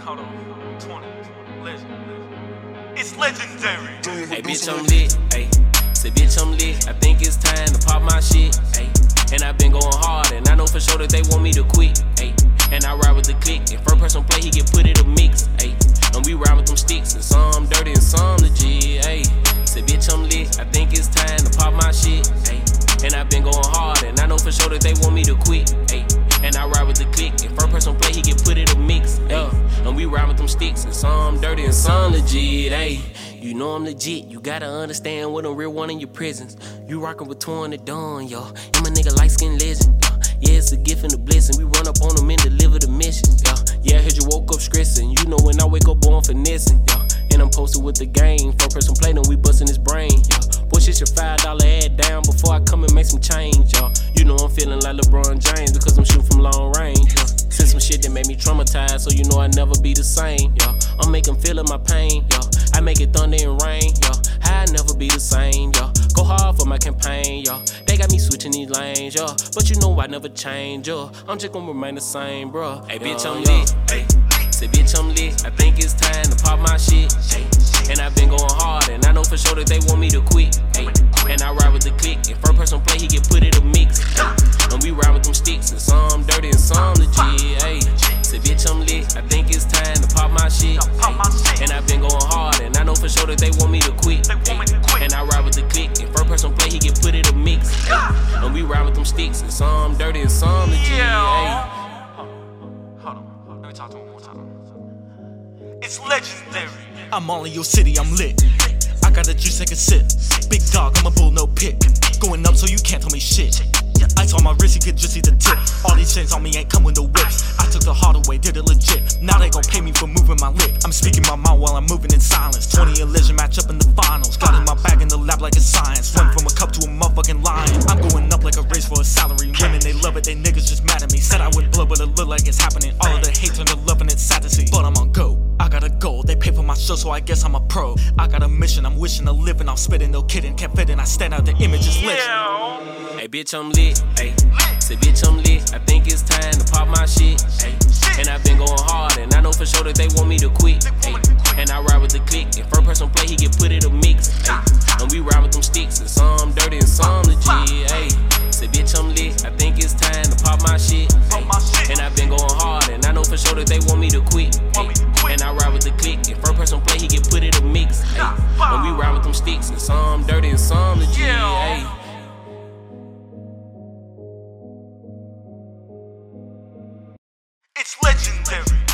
Hold on. 20. Legend. It's legendary. Hey, bitch, I'm lit. Hey, say, bitch, I'm lit. I think it's time to pop my shit. Hey, and I've been going hard, and I know for sure that they want me to quit. Hey, and I ride with the click. And first person play, he get put in a mix. Hey, and we ride with them sticks, and some dirty and some legit. Hey, say, bitch, I'm lit. I think it's time to pop my shit. Hey, and I've been going hard, and I know for sure that they want me to quit. Hey, and I ride with the click. And first person play, he get put in a mix. Hey, and we ride with them sticks, and some dirty and some legit. Hey, you know I'm legit, you gotta understand what I'm real one in your prisons. You rockin' with Torn the Dawn, yo. And my nigga light skin legend, yo. Yeah, it's a gift and a blessing. We run up on them and deliver the mission, yo. Yeah, I heard you woke up stressing. You know when I wake up, boy, I'm finessing, yo. And I'm posted with the game. First person play, then we bustin' his brain, yo. Boy, shit your $5 ad down before I come and make some change, yo. You know I'm feeling like LeBron James because I'm shooting from long range, yo. Said some shit that made me traumatized, so you know I never be the same, yo. I'm making feel of my pain, yo. I make it thunder and rain, yo. I never be the same, yo. Go hard for my campaign, yo. They got me switching these lanes, yo. But you know I never change, yo. I'm just gonna remain the same, bro. Hey, bitch, I'm lit. Hey, say, bitch, I'm lit. I think it's time to pop my shit. Hey, and I've been going hard, and I know for sure that they want me to quit. Hey, and I ride with the click. And first person play, he get put in a mix. Hey, and we ride with them sticks, and some dirty and some legit. Hey, say, bitch, I'm lit. I think it's time to pop my shit. Hey, and I've been going hard, and I know for sure that they want me to quit. Hey, and I ride with the click. And first person play, he get put in a mix. Hey, and we ride with them sticks, and some dirty and some legit. Hey. Hold on. Let me talk to him one more time. It's legendary. I'm all in your city, I'm lit. I got a juice I can sip. Big dog, I'm a bull, no pick. Going up so you can't tell me shit. Ice on my wrist, you could just see the tip. All these chains on me ain't come with the whips. I took the hard away, did it legit. Now they gon' pay me for moving my lip. I'm speaking my mind while I'm moving in silence. 20 and legend match up in the finals. Got in my bag in the lab like it's science. Went from a cup to a motherfucking lion. I'm going up like a race for a salary. Women, they love it, they niggas just mad at me. Said I would blow, but it look like it's happening. All of the hate turned to love and it's sad to see. But I'm on go. I got a goal, they pay for my show, so I guess I'm a pro. I got a mission, I'm wishing to live and I'm spitting, no kidding, can't fit in, I stand out, the image is lit. Hey, bitch, I'm lit. Hey, say, bitch, I'm lit. I think it's time to pop my shit. Hey, and I've been going hard, and I know for sure that they want me to quit. Hey, and I ride with the click. And first person play, he get put in a mix. Hey, and we ride with them sticks, and some dirty and some legit. Hey, say, bitch, I'm lit. I think it's time to pop my shit. Hey, and I've been going hard, and I know for sure that they want me to quit. Hey, and I ride with the click. And first person play, he get put in a mix. Hey, and we ride with them sticks, and some dirty and some legit. Hey. It's legendary.